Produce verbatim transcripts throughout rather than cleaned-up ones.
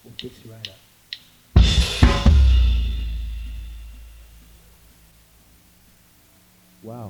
We'll fix you right up. Wow.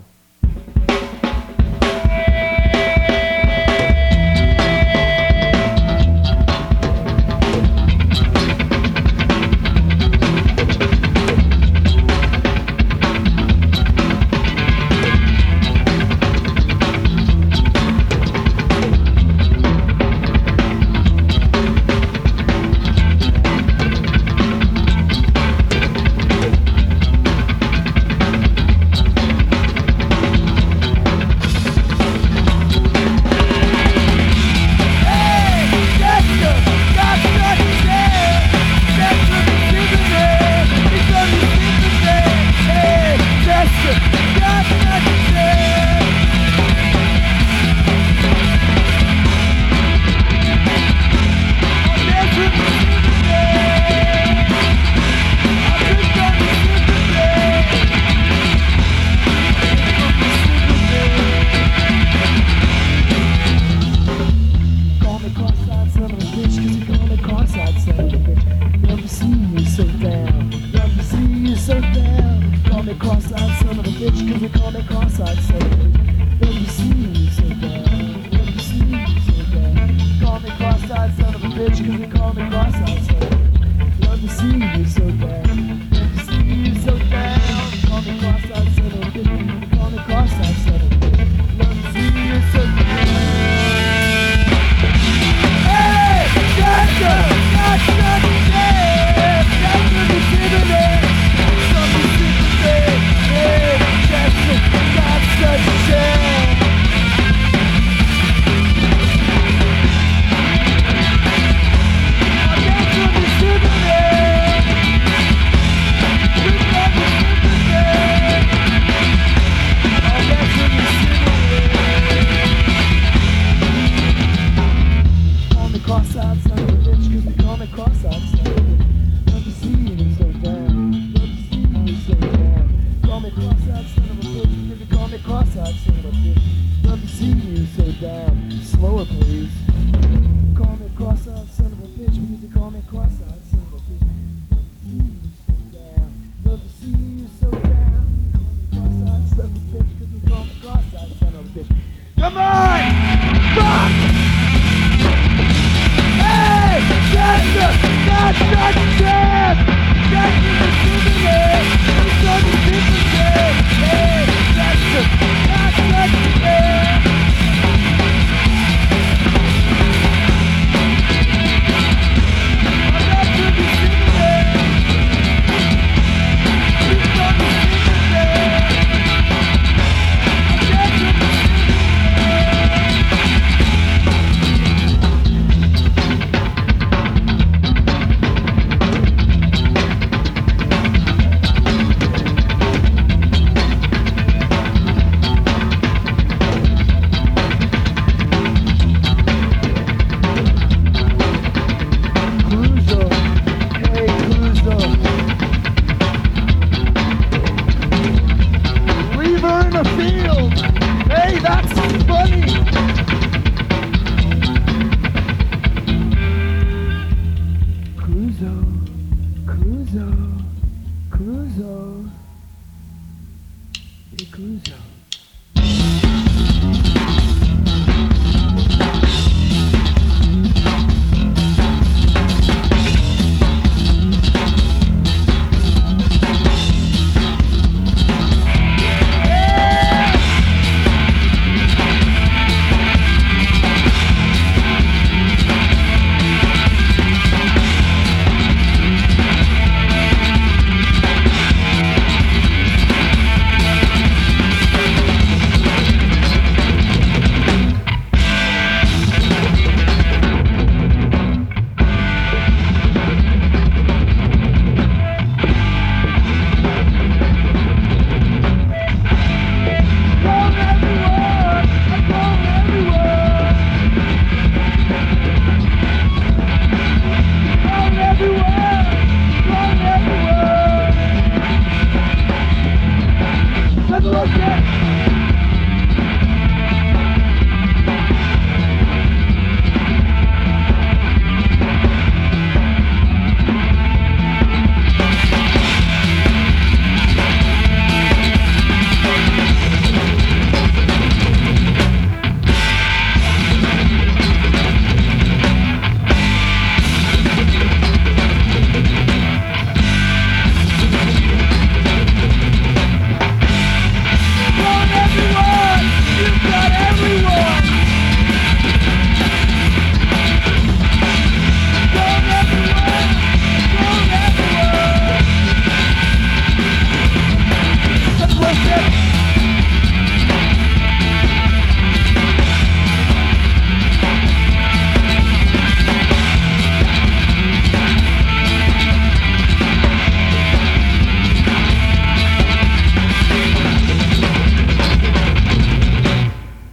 So down, love to see you so down. Call me cross-eyed son of a bitch, cause they call me cross-eyed son of a bitch. Love to see you so down, love to see you so down. Call me cross-eyed son of a bitch, cause they call me cross-eyed son of a bitch. Love to see you so down, love to see you so down. Call me cross-eyed son of a bitch, call me cross-eyed son of a bitch. Love to see you so down. Hey, gotcha, gotcha, gotcha. Cross-eyed son of a bitch, cause they call me cross-eyed.